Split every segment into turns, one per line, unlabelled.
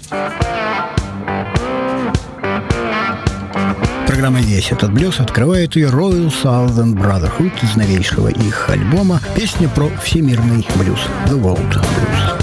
Программа «Весь этот блюз» открывает ее Royal Southern Brotherhood из новейшего их альбома. Песня про всемирный блюз «The World Blues».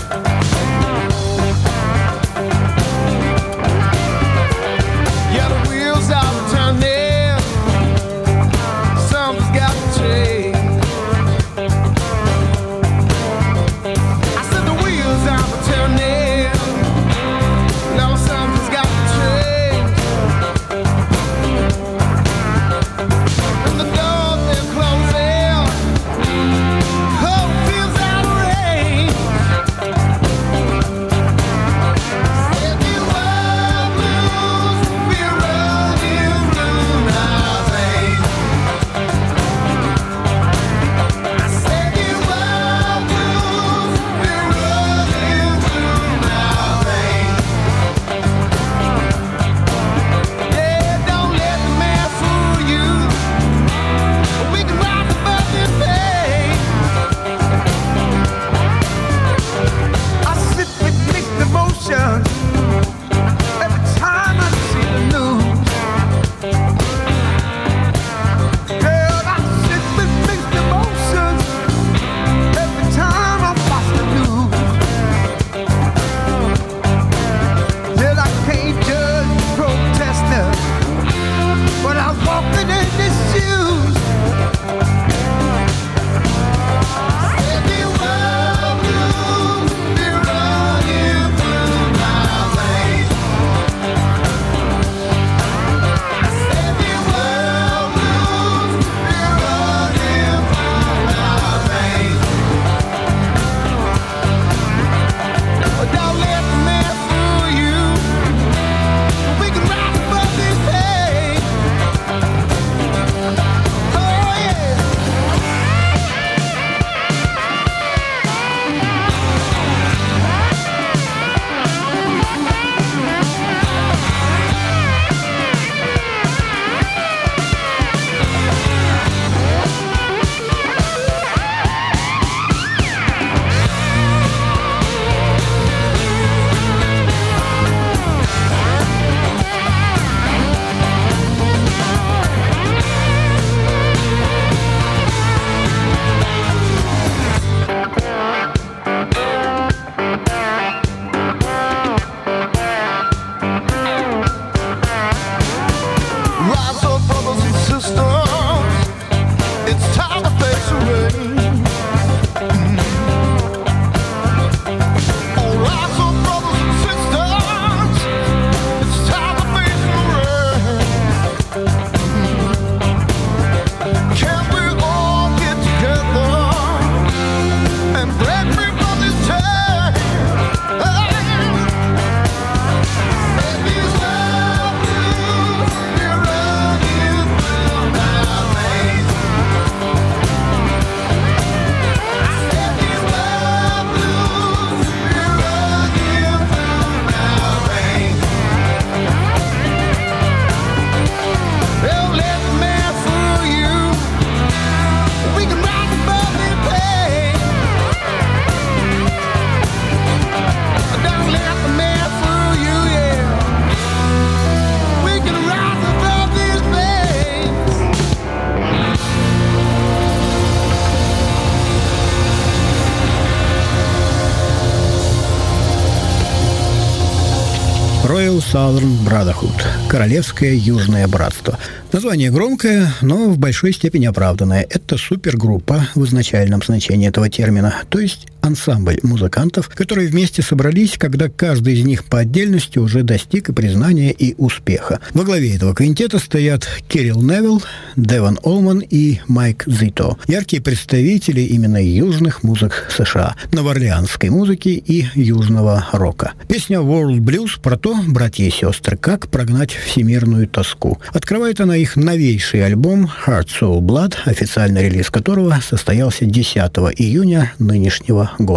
Royal Southern Brotherhood – Королевское Южное Братство. Название громкое, но в большой степени оправданное. Это супергруппа в изначальном значении этого термина, то есть ансамбль музыкантов, которые вместе собрались, когда каждый из них по отдельности уже достиг и признания, и успеха. Во главе этого квинтета стоят Кирилл Невилл, Девон Олман и Майк Зито. Яркие представители именно южных музык США, новоорлеанской музыки и южного рока. Песня World Blues про то, братья и сестры, как прогнать всемирную тоску. Открывает она их новейший альбом Heart, Soul, Blood, официальный релиз которого состоялся 10 июня нынешнего года.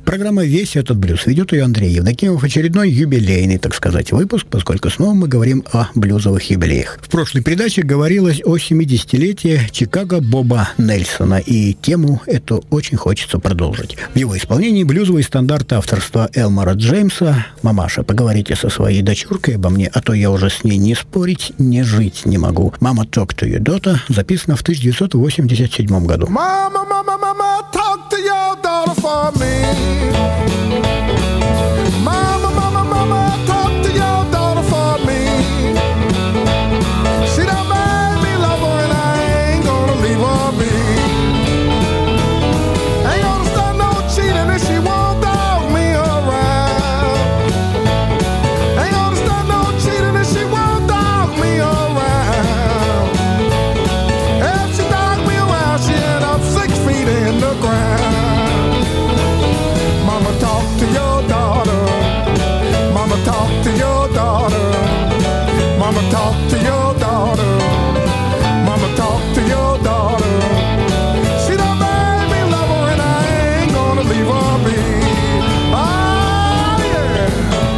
Программа «Весь этот блюз». Ведет ее Андрей Евдокимов. Очередной юбилейный, так сказать, выпуск, поскольку снова мы говорим о блюзовых юбилеях. В прошлой передаче говорилось о 70-летии Чикаго Боба Нельсона, и тему эту очень хочется продолжить. В его исполнении блюзовый стандарт авторства Элмора Джеймса «Мамаша, поговорите со своей дочуркой обо мне, а то я уже с ней не спорить, не жить не могу». «Mama, talk to your daughter» записано в 1987 году.
Mama, mama, mama, talk to your daughter for me. Mama, mama, mama, talk to your daughter for me. She done made me love her and I ain't gonna leave her be. Ain't gonna start no cheating if she won't dog me around. Ain't gonna start no cheating if she won't dog me around. If she dog me around, she end up 6 feet in the ground. Mama, talk to your daughter. Mama, talk to your daughter. Mama, talk to your daughter. Mama, talk to your daughter. She done made me love her and I ain't gonna leave her be. Oh, yeah.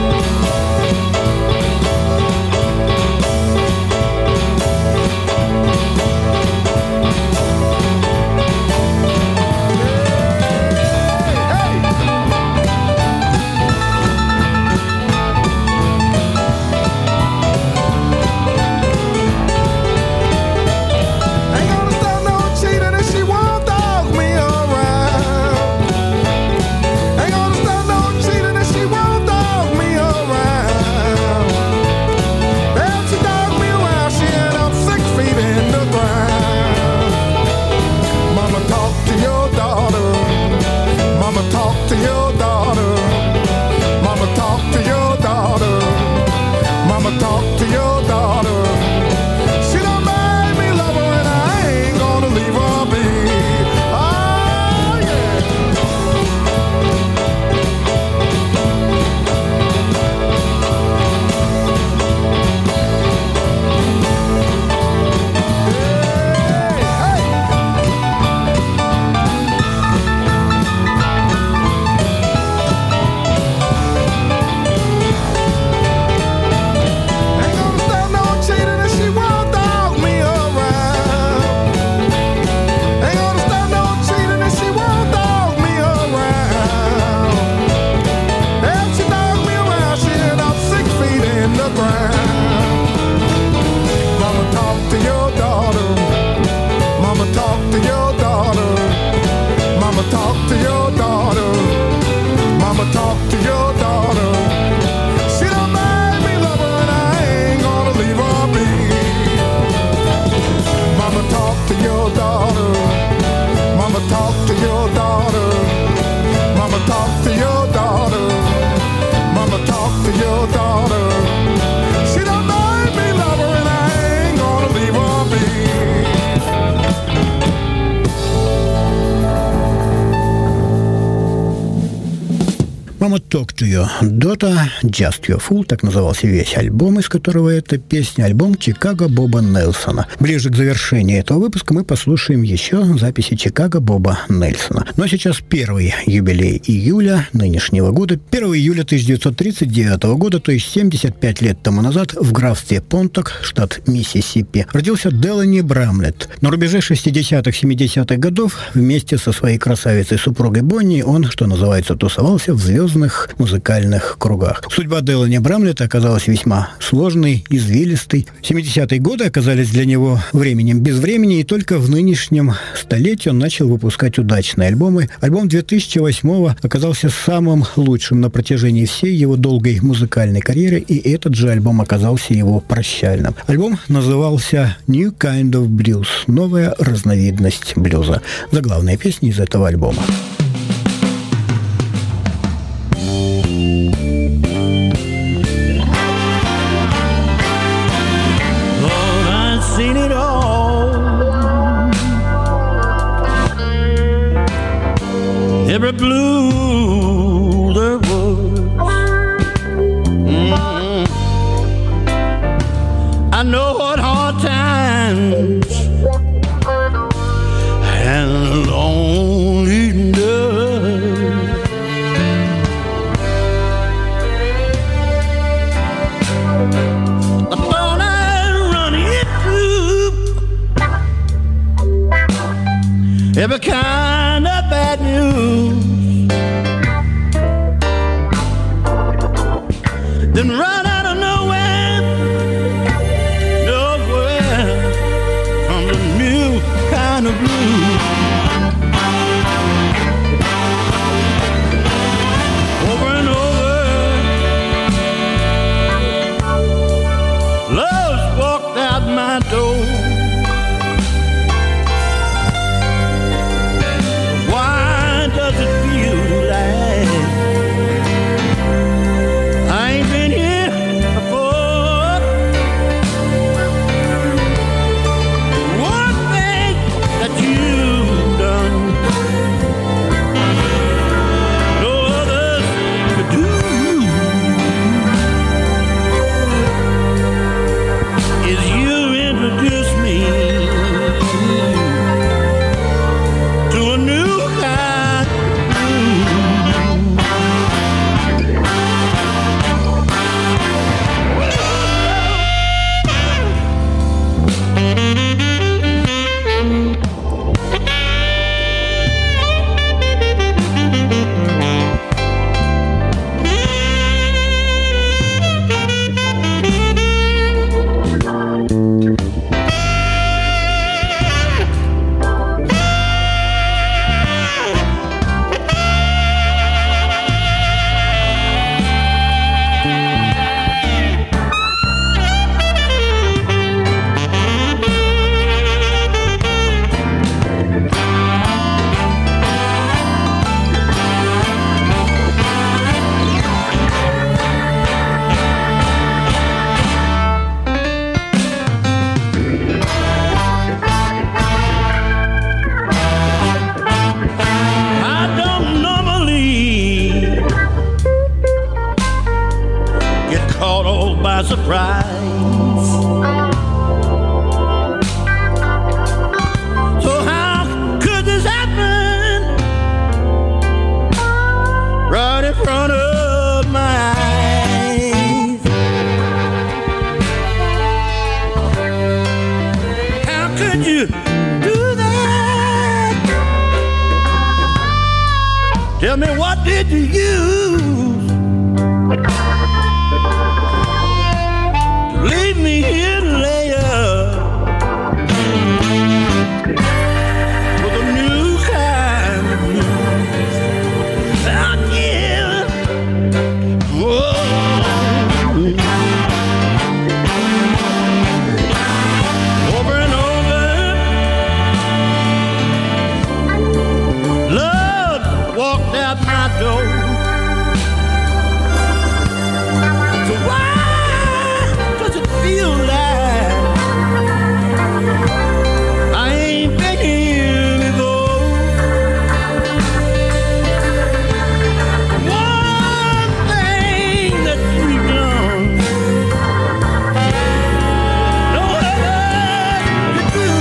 Ain't gonna stop no cheating if she won't dog me around. Ain't gonna stop no cheating if she won't dog me around. If she dog me around, she end up 6 feet in the ground. Mama, talk to your daughter. Mama, talk to your daughter. Mama, talk to your daughter. Mama, talk to your daughter. She done made me love her and I ain't gonna leave her be. Oh, yeah. Hey, hey. Ain't gonna stop no cheating if she won't dog me around. Ain't gonna stop no cheating if she won't dog me around. If she dog me around, she end up 6 feet in the ground. Mama, talk to your daughter. Mama, talk to your daughter. Mama, talk to your daughter. Mama, talk to your daughter. She done made me love her and I ain't gonna leave her be. Mama, talk to your daughter. Mama, talk to your daughter. Mama, talk to your daughter. Mama, talk to your daughter. She done made me love her and I ain't gonna leave her be.
«Mama, talk to your daughter», «Just Your Fool», так назывался весь альбом, из которого эта песня, альбом Чикаго Боба Нельсона. Ближе к завершению этого выпуска мы послушаем еще записи Чикаго Боба Нельсона. Но сейчас первый юбилей июля нынешнего года. 1 июля 1939 года, то есть 75 лет тому назад, в графстве Понток, штат Миссисипи, родился Делани Брамлетт. На рубеже 60-х, 70-х годов вместе со своей красавицей-супругой Бонни он, что называется, тусовался в звездных музыкальных кругах. Судьба Делани Брамлетта оказалась весьма сложной, извилистой. 70-е годы оказались для него временем без времени, и только в нынешнем столетии он начал выпускать удачные альбомы. Альбом 2008-го оказался самым лучшим на протяжении всей его долгой музыкальной карьеры, и этот же альбом оказался его прощальным. Альбом назывался «New Kind of Blues» – «Новая разновидность блюза». Заглавная песня из этого альбома.
Seen it all. Every blue there was. I know what hard times and lonely days. every kind of bad news. Then right out of nowhere comes a new kind of blues. Over and over, love's walked out my door. Why does it feel like I ain't been here before? One thing that you've done, no others could do, is you introduce me to a new kind of I don't normally get caught off by surprise. So how could this happen right in front of my eyes? How could you do that? Tell me, what did you use to leave me here to lay up with a new kind of blues? Yeah. Whoa. Over and over, love walked out my door. So why does it feel like I ain't been here before? One thing that you've done, no other could do.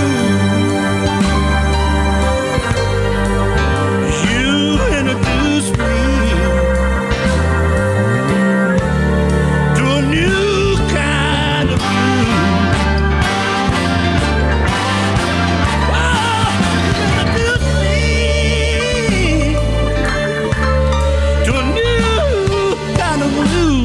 You introduced me to a new kind of blues. Wow, you introduced me to a new kind of blues.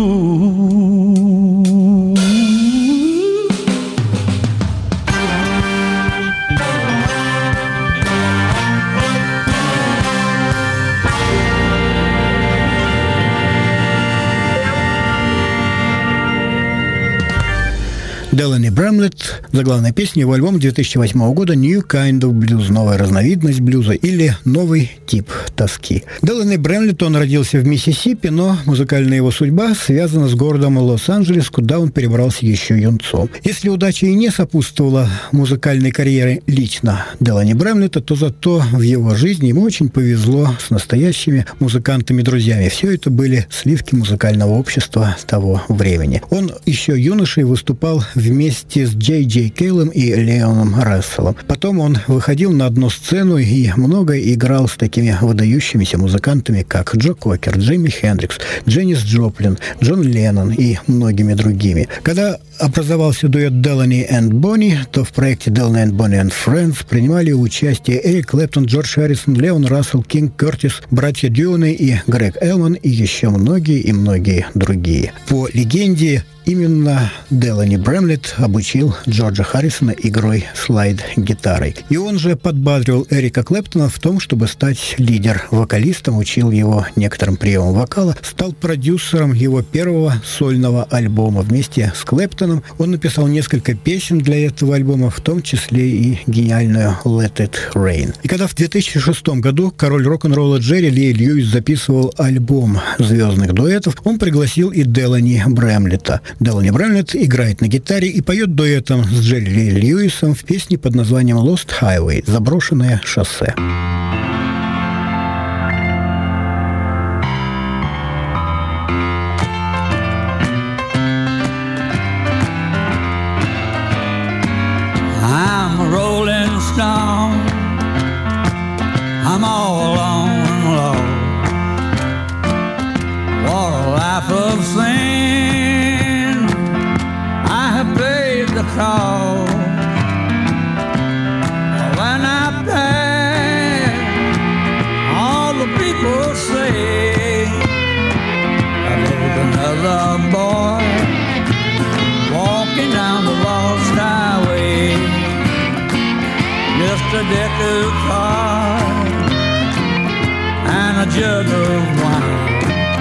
Делани Бремлет, заглавная песня его альбома 2008 года «New Kind of Blues», новая разновидность блюза или новый тип тоски. Делани Бремлет, он родился в Миссисипи, но музыкальная его судьба связана с городом Лос-Анджелес, куда он перебрался еще юнцом. Если удача и не сопутствовала музыкальной карьере лично Делани Бремлета, то зато в его жизни ему очень повезло с настоящими музыкантами-друзьями. Все это были сливки музыкального общества того времени. Он еще юношей выступал в вместе с Джей Джей Кейлом и Леоном Расселом. Потом он выходил на одну сцену и много играл с такими выдающимися музыкантами, как Джо Кокер, Джимми Хендрикс, Дженнис Джоплин, Джон Леннон и многими другими. Когда образовался дуэт Делани и Бонни, то в проекте Делани и Бонни and Friends принимали участие Эрик Клэптон, Джордж Харрисон, Леон Рассел, Кинг Кертис, братья Дюны и Грег Элман и еще многие и многие другие. По легенде, именно Делани Бремлетт обучил Джорджа Харрисона игрой слайд-гитарой. И он же подбадривал Эрика Клэптона в том, чтобы стать лидер-вокалистом, учил его некоторым приемам вокала, стал продюсером его первого сольного альбома. Вместе с Клэптоном он написал несколько песен для этого альбома, в том числе и гениальную «Let It Rain». И когда в 2006 году король рок-н-ролла Джерри Ли Льюис записывал альбом звездных дуэтов, он пригласил и Делани Бремлетта. Делани Бремлетт играет на гитаре и поет дуэтом с Джерри Ли Льюисом в песне под названием «Lost Highway» – «Заброшенное шоссе».
I'm a rolling stone. I'm all alone and low. What a life of sin. I have paid the cost. When I pass, all the people say there's another boy walking down the lost highway. Just a deck of cards and a jug of wine,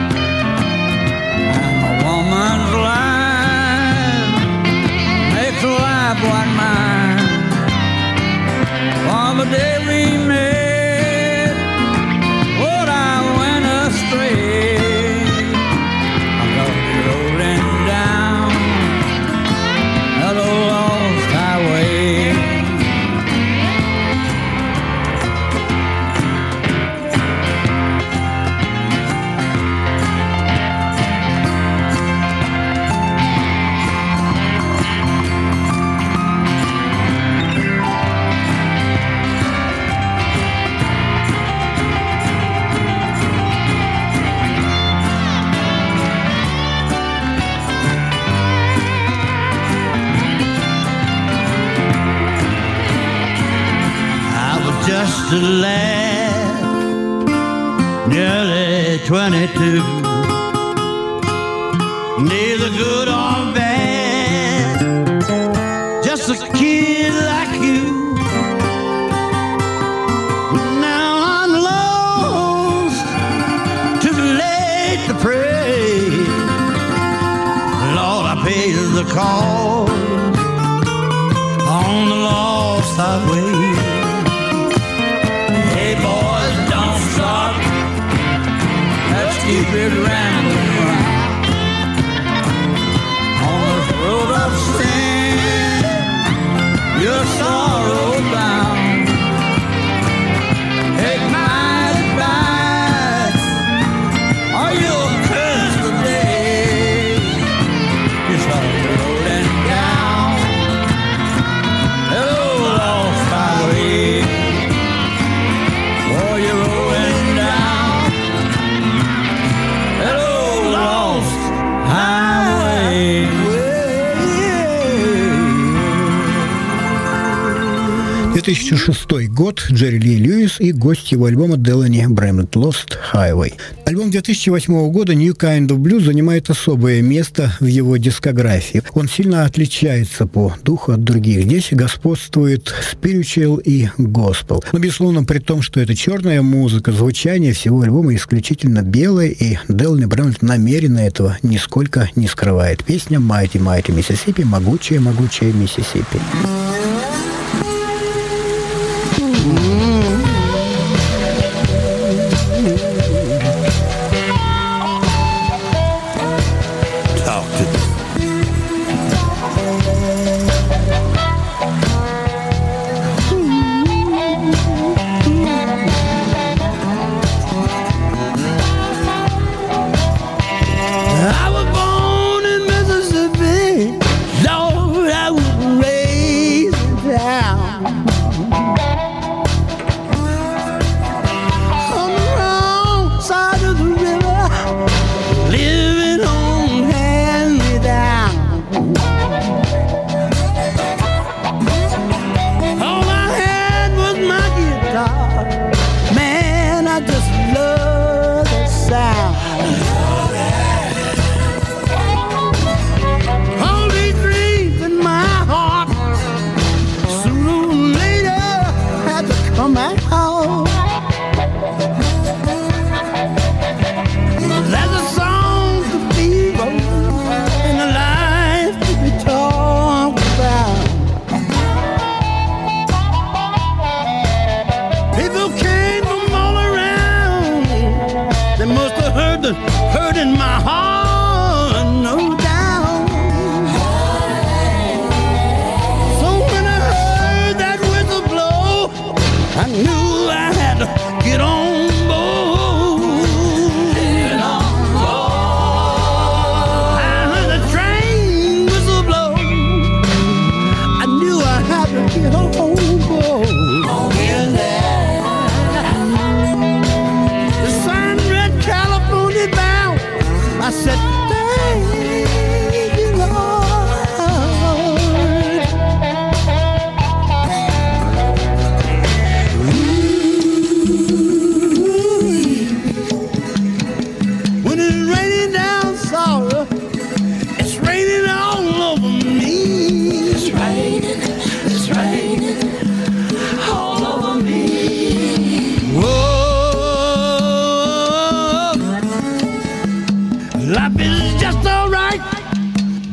and a woman's life makes a life like mine. On the day we met, Lord, I went astray. I'm gonna be rolling down that old lost highway. Just a lad, nearly 22, neither good or bad, just a kid like you. Now I'm lost, too late to pray. Lord, I paid the cost on the lost highway. Hey boys, don't stop. Let's keep it rambling round on this road of sin. Your sorrow bound. Take my advice, or you'll curse the day. You start rolling down that old lost highway. Oh, you're rolling down that old lost highway.
2006 год, Джерри Ли Льюис и гость его альбома Делани Бремлетт «Lost Highway». Альбом 2008 года «New Kind of Blues» занимает особое место в его дискографии. Он сильно отличается по духу от других. Здесь господствует spiritual и gospel. Но, безусловно, при том, что это черная музыка, звучание всего альбома исключительно белое, и Делани Бремлетт намеренно этого нисколько не скрывает. Песня «Mighty Mighty Mississippi», «Могучая, могучая Миссисипи».
I was born in Mississippi, Lord,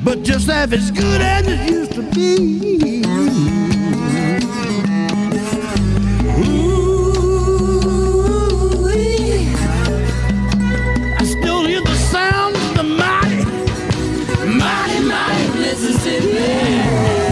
but just half as good as it used to be. I still hear the sound of the mighty, mighty, mighty Mississippi.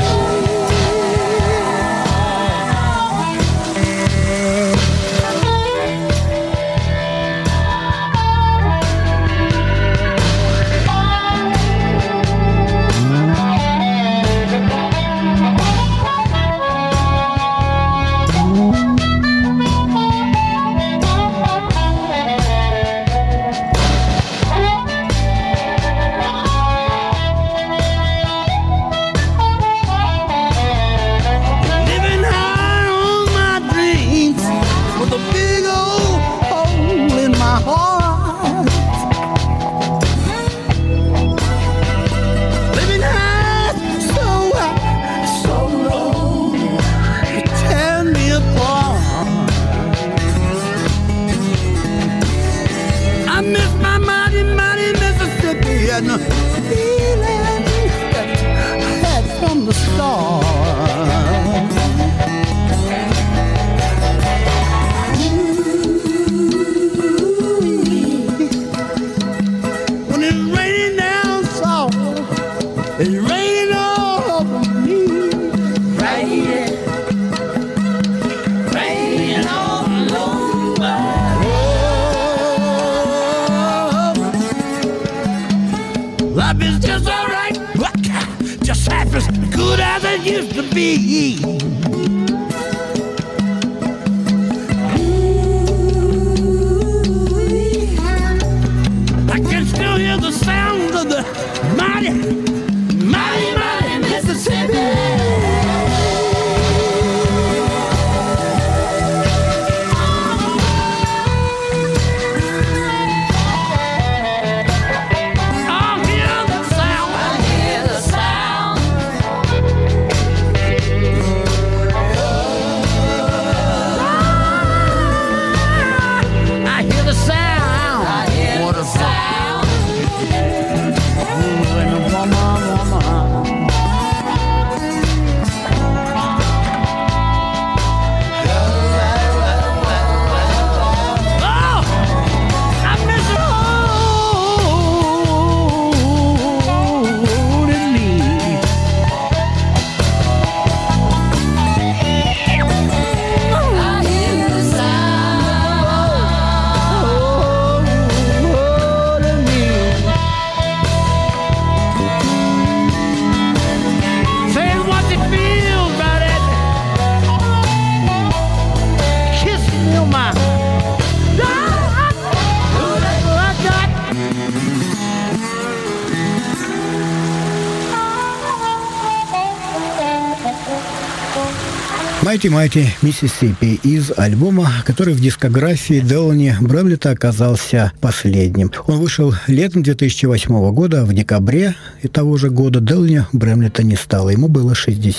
Mighty Mighty Mississippi из альбома, который в дискографии Делани Бремлета оказался последним. Он вышел летом 2008 года, в декабре того же года Делани Бремлета не стало. Ему было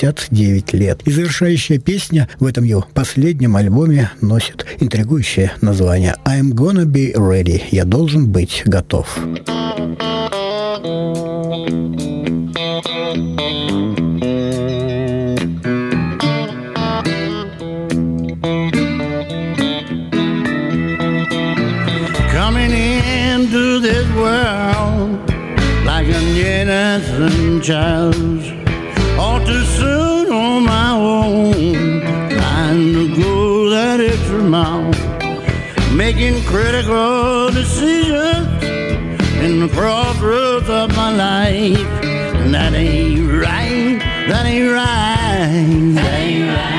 69 лет. И завершающая песня в этом его последнем альбоме носит интригующее название «I'm gonna be ready». «Я должен быть готов».
Innocent child, all too soon on my own, trying to go that extra mile, making critical decisions in the crossroads of my life, and that ain't right, that ain't right, that ain't right.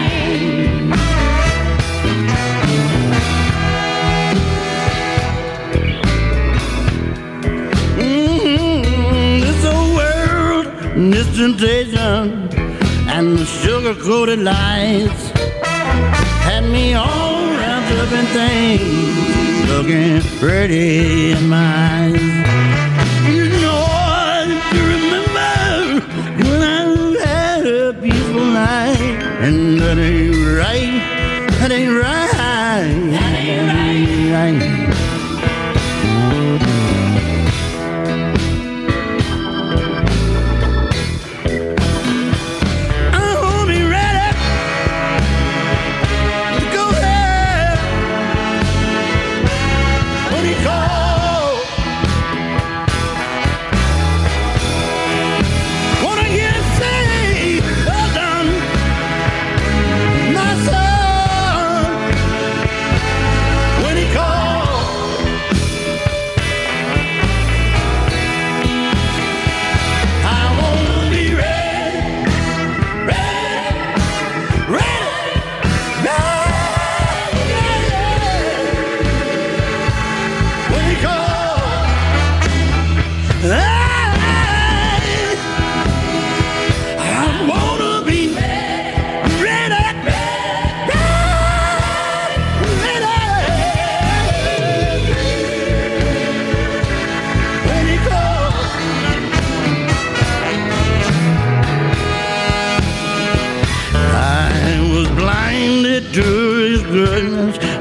This temptation and the sugar-coated lies had me all wrapped up in things, looking pretty in my eyes. You know, you remember when I had a peaceful night, and that ain't right, that ain't right, that ain't right.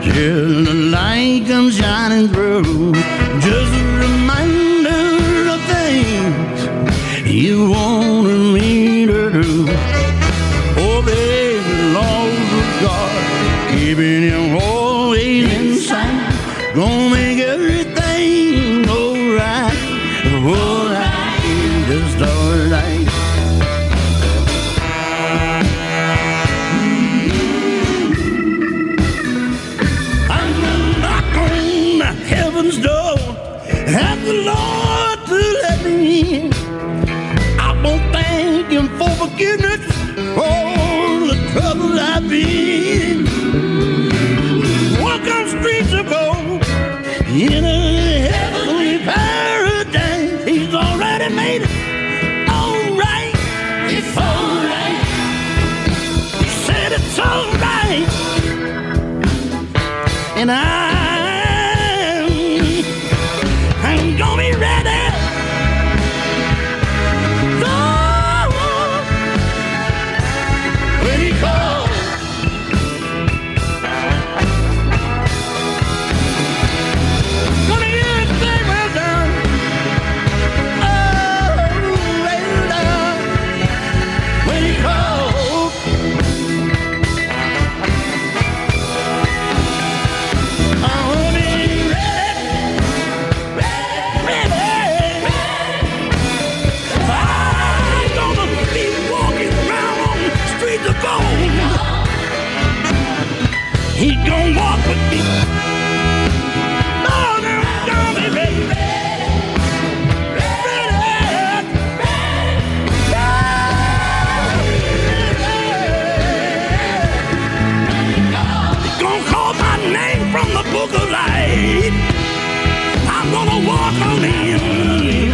till the light comes shining through. Just a reminder of things you wanted me to do. Oh, baby, Lord of God, keeping him always in sight. Gonna make everything alright. Alright, just alright. I'm gonna knock on heaven's door, ask the Lord to let me in. I won't thank him for forgiveness for all the trouble I've been. Walk on streets of gold in a heavenly paradise. He's already made it alright. It's alright. He said it's alright. And I'm gonna be ready. When he calls. He gon' walk with me. Oh, now I'm gonna be ready. He gon' call my name from the book of life. I'm gonna walk on in.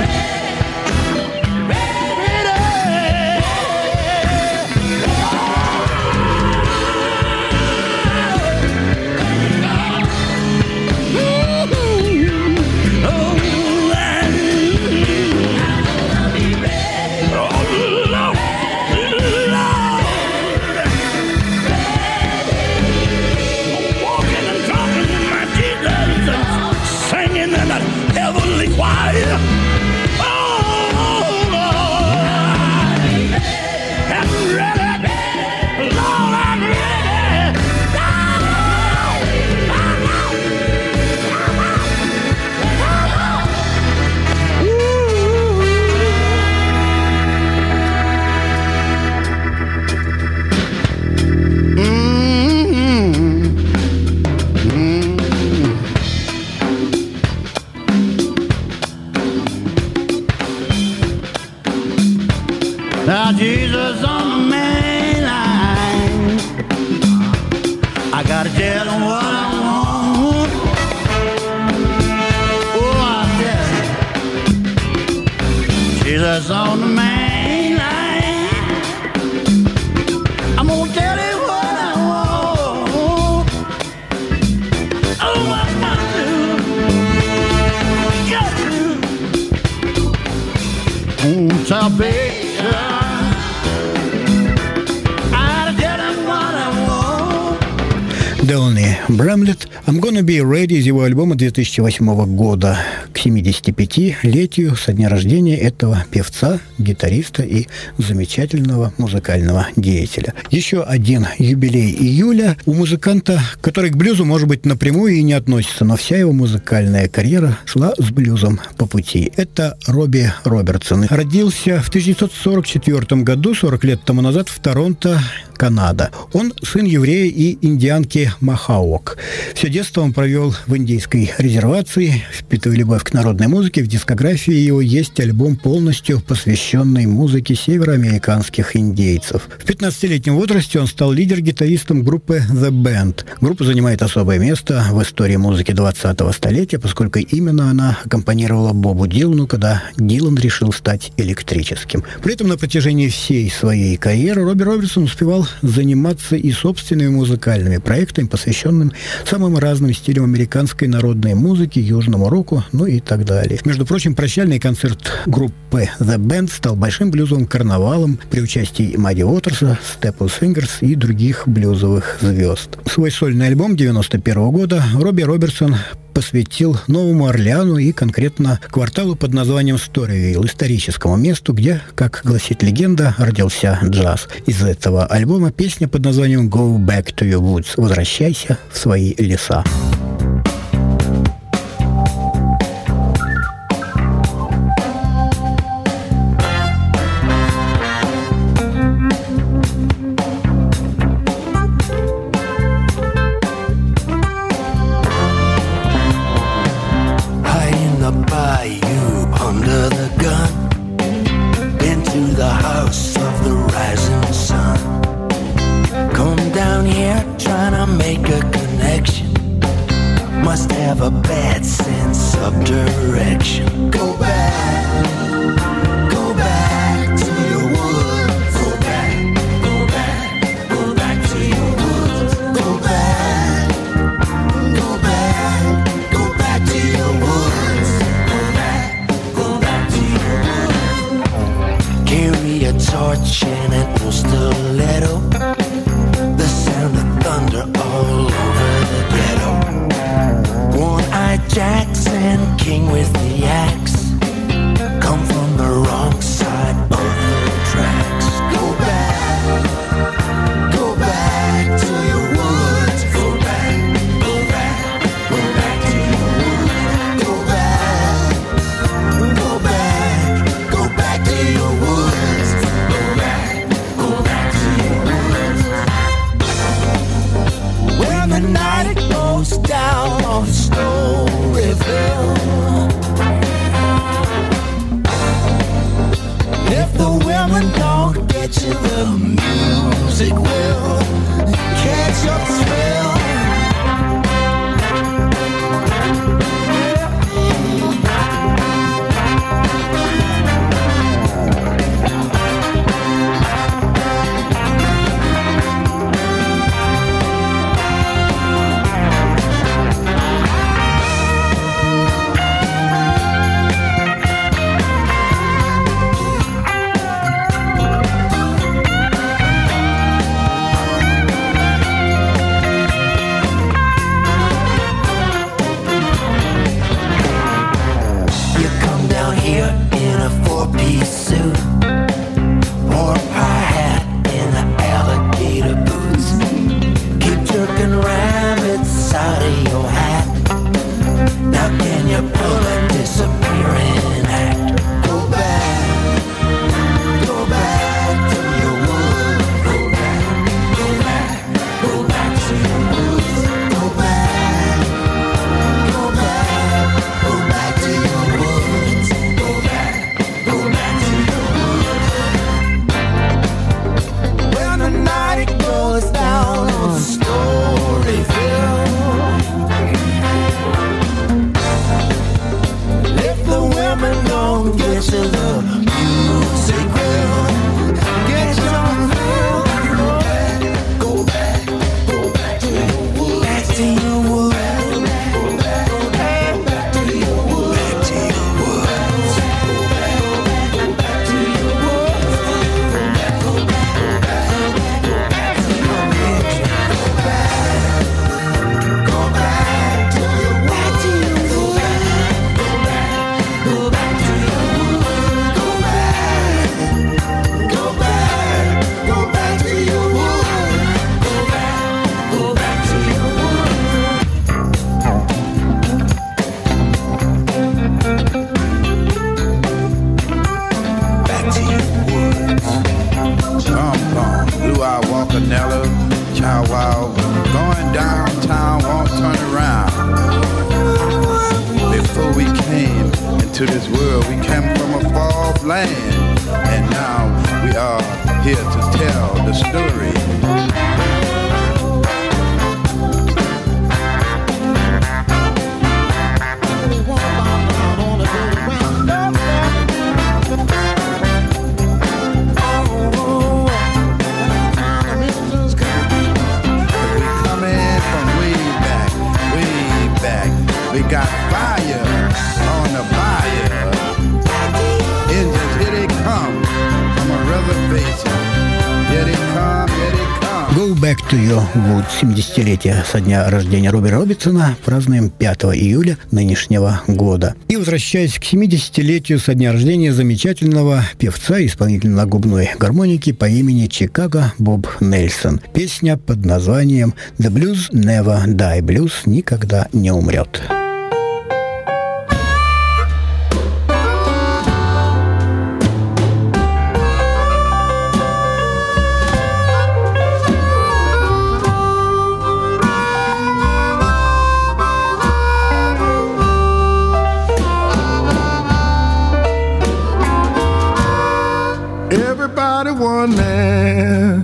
Now Jesus on the main line, I gotta tell him what I want. Oh, I tell him, Jesus on the main line, I'm gonna tell him what I want. Oh, what I do, got to, salvation.
Делани Брамлет «I'm Gonna Be Ready» из его альбома 2008 года, к 75-летию со дня рождения этого певца, гитариста и замечательного музыкального деятеля. Еще один юбилей июля у музыканта, который к блюзу, может быть, напрямую и не относится, но вся его музыкальная карьера шла с блюзом по пути. Это Робби Робертсон. Родился в 1944 году, 40 лет тому назад, в Торонто, Канада. Он сын еврея и индианки Махауок. Все детство он провел в индейской резервации, впитывая любовь к народной музыке. В дискографии его есть альбом, полностью посвященный музыке североамериканских индейцев. В 15-летнем возрасте он стал лидер-гитаристом группы The Band. Группа занимает особое место в истории музыки 20-го столетия, поскольку именно она аккомпанировала Бобу Дилану, когда Дилан решил стать электрическим. При этом на протяжении всей своей карьеры Робби Робертсон успевал стал заниматься и собственными музыкальными проектами, посвященными самым разным стилям американской народной музыки, южному року, ну и так далее. Между прочим, прощальный концерт группы The Band стал большим блюзовым карнавалом при участии Мадди Уотерса, Staple Singers и других блюзовых звезд. Свой сольный альбом 1991 года Робби Робертсон посвятил Новому Орлеану и конкретно кварталу под названием Сторивилл, историческому месту, где, как гласит легенда, родился джаз. Из этого альбома песня под названием «Go Back to Your Woods» – «Возвращайся в свои леса». To Wood 70-летие со дня рождения Робби Робинсона празднуем 5 июля нынешнего года. И возвращаясь к 70-летию со дня рождения замечательного певца и исполнителя на губной гармонике по имени Чикаго Боб Нельсон. Песня под названием «The Blues Never Die». Блюз никогда не умрет.
Everybody wondering,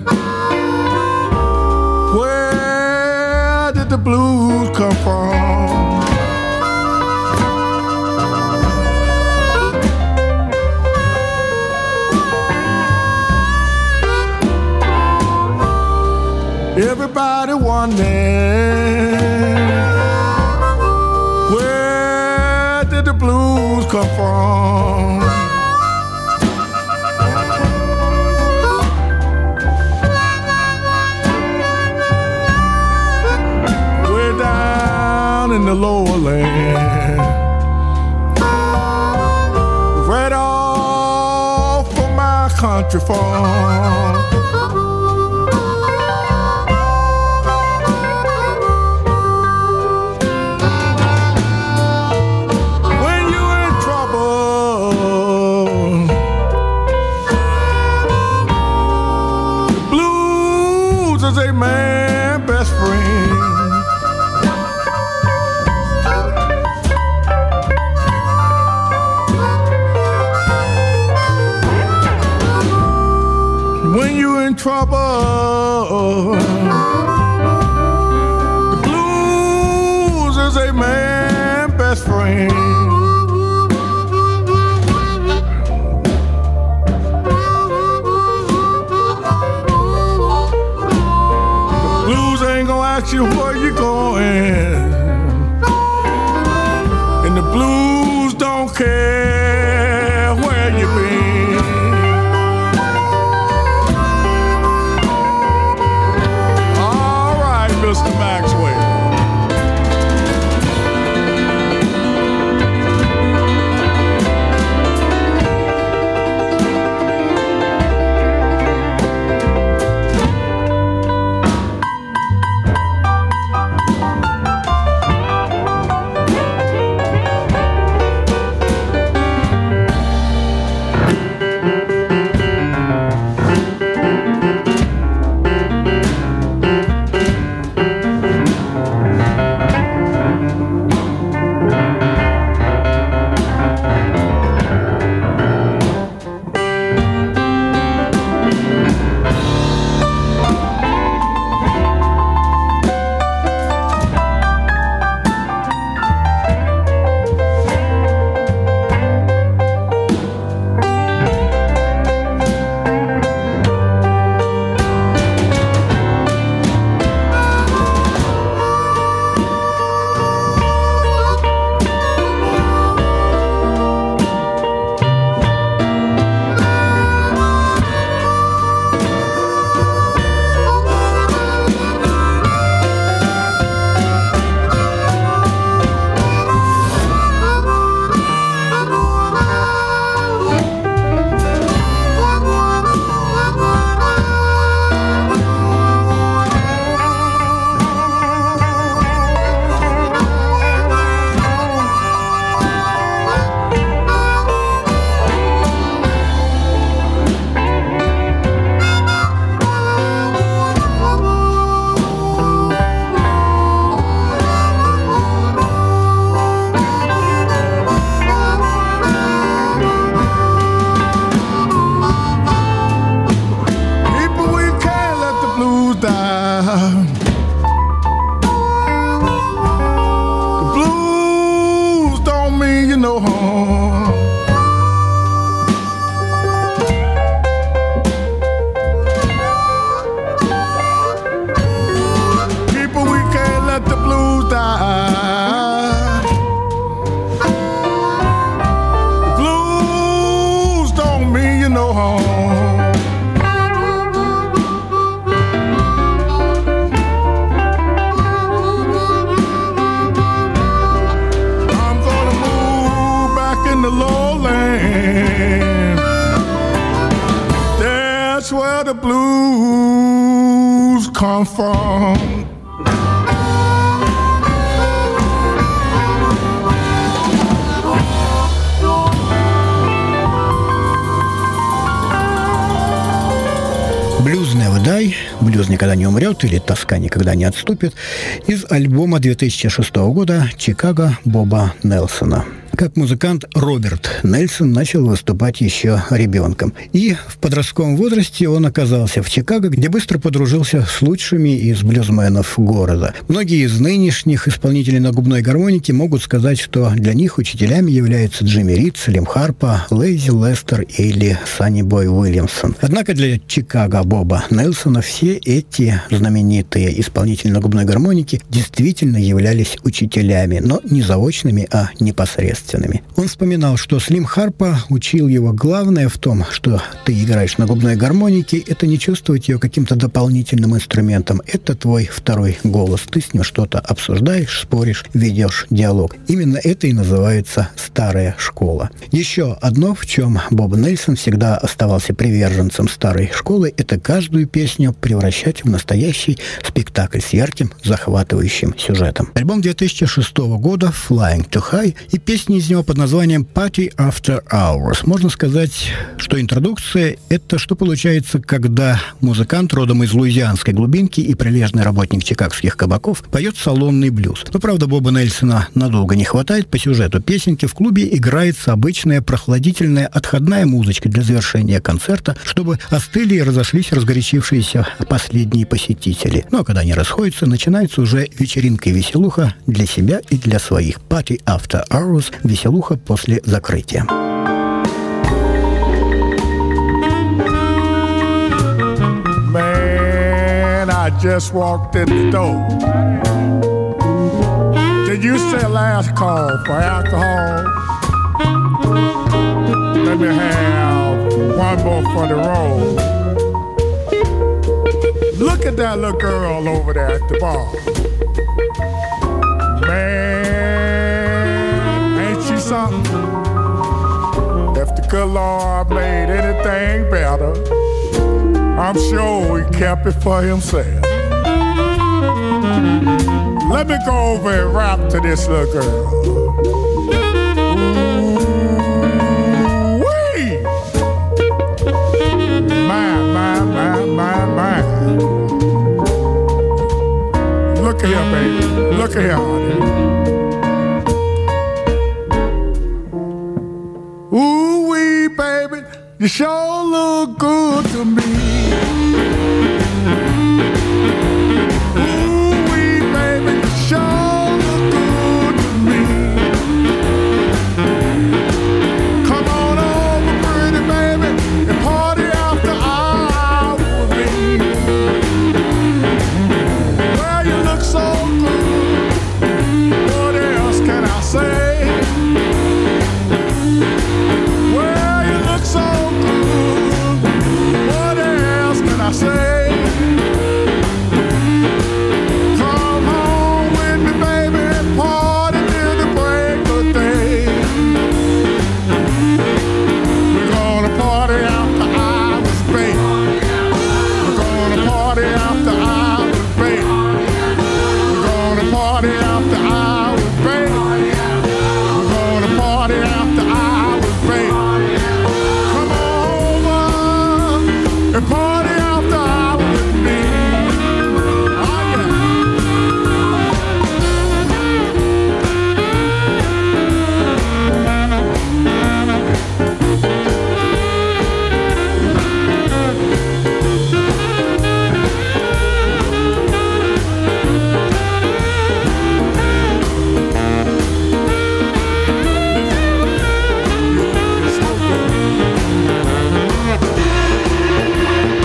where did the blues come from? Everybody wondering, where did the blues come from? In the lower land, right off of my country farm. When you're in trouble, the blues is a man's best friend. When you're in trouble, the blues is a man's best friend. The blues ain't gonna ask you where you going, and the blues don't care where you been. Mr. Maxwell. That's where the blues come from.
«Blues Never Die», «Блюз никогда не умрет» или «Тоска никогда не отступит» из альбома 2006 года «Чикаго» Боба Нельсона. Как музыкант Роберт Нельсон начал выступать еще ребенком. И в подростковом возрасте он оказался в Чикаго, где быстро подружился с лучшими из блюзменов города. Многие из нынешних исполнителей на губной гармонике могут сказать, что для них учителями являются Джимми Рид, Слим Харпа, Лейзи Лестер или Санни Бой Уильямсон. Однако для Чикаго Боба Нельсона все эти знаменитые исполнители на губной гармонике действительно являлись учителями, но не заочными, а непосредственно. Он вспоминал, что Слим Харпа учил его: главное в том, что ты играешь на губной гармонике, это не чувствовать ее каким-то дополнительным инструментом. Это твой второй голос. Ты с ним что-то обсуждаешь, споришь, ведешь диалог. Именно это и называется старая школа. Еще одно, в чем Боб Нельсон всегда оставался приверженцем старой школы, это каждую песню превращать в настоящий спектакль с ярким, захватывающим сюжетом. Альбом 2006 года «Flying Too High» и песни из него под названием «Party After Hours». Можно сказать, что интродукция – это что получается, когда музыкант родом из луизианской глубинки и прилежный работник чикагских кабаков поет салонный блюз. Но, правда, Боба Нельсона надолго не хватает. По сюжету песенки в клубе играется обычная прохладительная отходная музычка для завершения концерта, чтобы остыли и разошлись разгорячившиеся последние посетители. Ну а когда они расходятся, начинается уже вечеринка и веселуха для себя и для своих. «Party After Hours» — веселуха после закрытия.
Man, I just walked in the door. Did you say last call for alcohol? Let me have one more for the road. Look at that little girl over there at the bar. Man, ain't she something? If the good Lord made anything better, I'm sure he kept it for himself. Let me go over and rap to this little girl. Ooh-wee! My. Look here, baby. Look here, honey. Ooh-wee, baby. You sure look good to me. Ooh-wee, baby. You sure look good to me. Come on over, pretty baby, and party after hours with me. Well, you look so good. What else can I say? Well, you look so good. What else can I say? Come home with me, baby, and party till the break of day. We're gonna party after hours, baby. We're gonna party after hours, baby. We're gonna party after hours, baby. We're gonna party after hours, baby. Come over and party after hours with me. Oh, yeah. So good.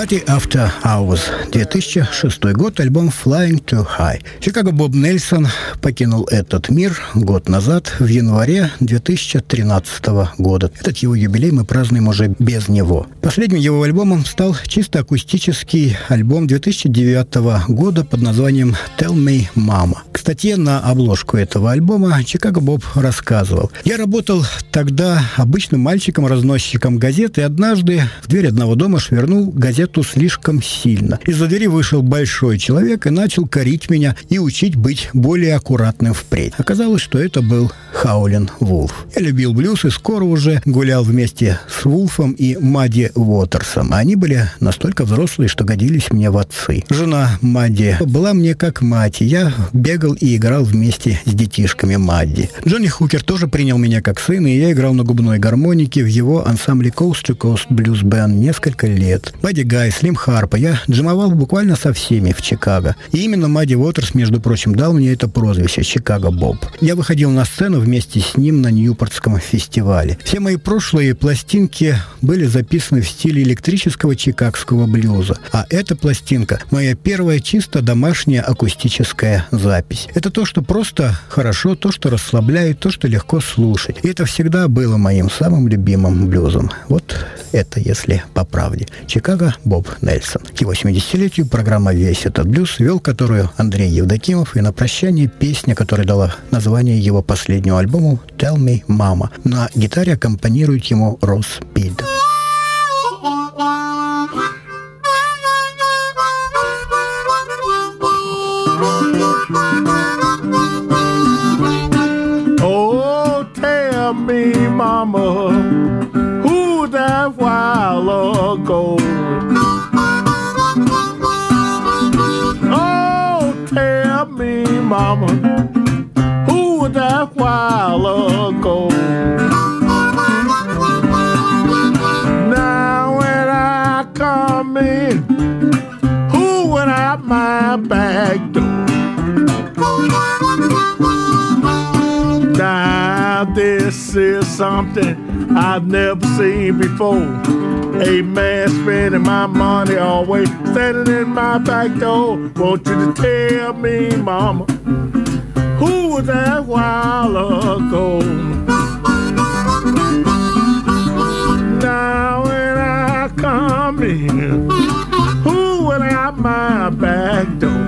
Party After Hours, 2006 год, альбом Flying Too High. Чикаго Боб Нельсон покинул этот мир год назад, в январе 2013 года. Этот его юбилей мы празднуем уже без него. Последним его альбомом стал чисто акустический альбом 2009 года под названием Tell Me Mama. К статье на обложку этого альбома Чикаго Боб рассказывал: «Я работал тогда обычным мальчиком-разносчиком газет, и однажды в дверь одного дома швырнул газету слишком сильно. Из-за двери вышел большой человек и начал корить меня и учить быть более аккуратным впредь. Оказалось, что это был Хаулин Вулф. Я любил блюз и скоро уже гулял вместе с Вулфом и Мадди Уотерсом. Они были настолько взрослые, что годились мне в отцы. Жена Мадди была мне как мать, и я бегал и играл вместе с детишками Мадди. Джонни Хукер тоже принял меня как сына, и я играл на губной гармонике в его ансамбле Coast to Coast Blues Band несколько лет. Бадди Гай, Слим Харпа. Я джемовал буквально со всеми в Чикаго. И именно Мадди Уотерс, между прочим, дал мне это прозвище «Чикаго Боб». Я выходил на сцену вместе с ним на Ньюпортском фестивале. Все мои прошлые пластинки были записаны в стиле электрического чикагского блюза. А эта пластинка – моя первая чисто домашняя акустическая запись. Это то, что просто хорошо, то, что расслабляет, то, что легко слушать. И это всегда было моим самым любимым блюзом. Вот это, если по правде. Чикаго Боб Нельсон. К его 70-летию программа «Весь этот блюз», вел которую Андрей Евдокимов, и на прощание песня, которая дала название его последнему альбому «Tell Me Mama». На гитаре аккомпанирует ему Росс Пид.
Oh, tell me, mama, who that while ago? Oh, tell me, mama, who that while ago? Now when I come in, who went out my back door? Now this is something I've never seen before. A man spending my money always standing in my back door. Want you to tell me, mama, who was that while ago? Now when I come in, who went out my back door?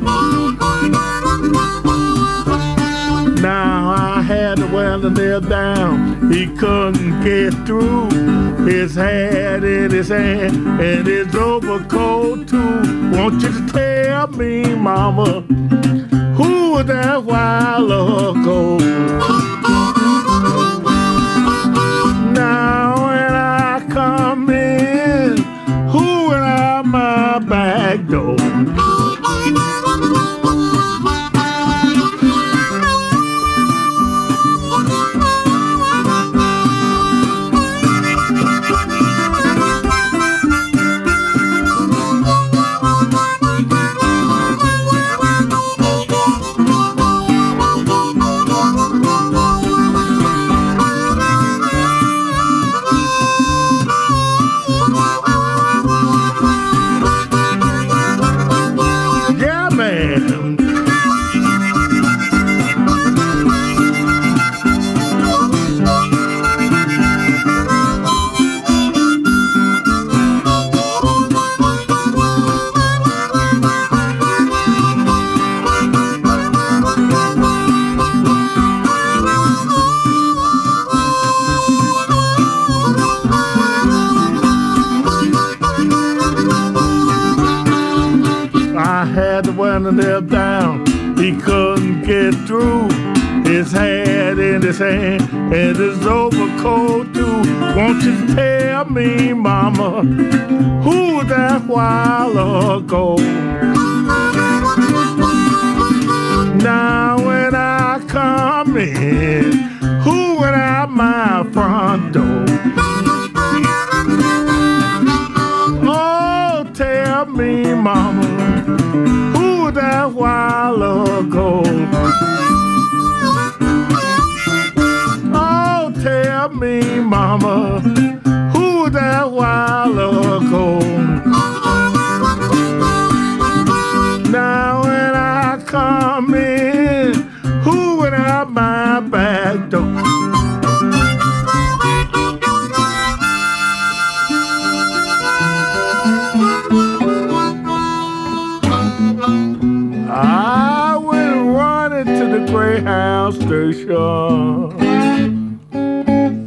Now I had to wear the nail down. He couldn't get through. His hat in his hand and his overcoat too. Want you to tell me, mama, who was that while ago? Now when I come in, who went out my back door? Nail down, he couldn't get through. His hat in his hand and his overcoat too. Won't you tell me, mama, who was that while ago? Now when I come in, who went out my front door? Oh, tell me, mama, that while ago. Oh, tell me, mama, who that while ago?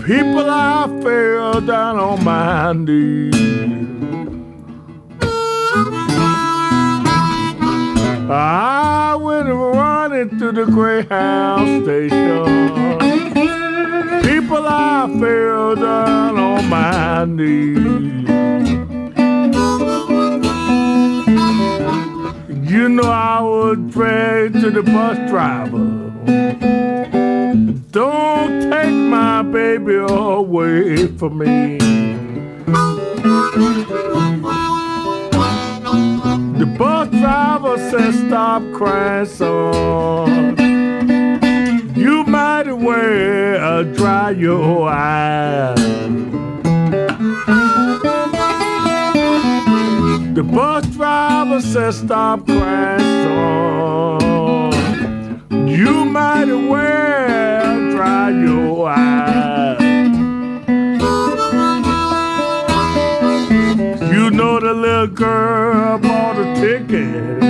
People, I fell down on my knees. I went running to the Greyhound station. People, I fell down on my knees. You know I was praying to the bus driver. Don't take my baby away from me. The bus driver said, stop crying, son. You might as well dry your eyes. The bus driver said, stop crying, son. You might as well dry your eyes. You know the little girl bought a ticket.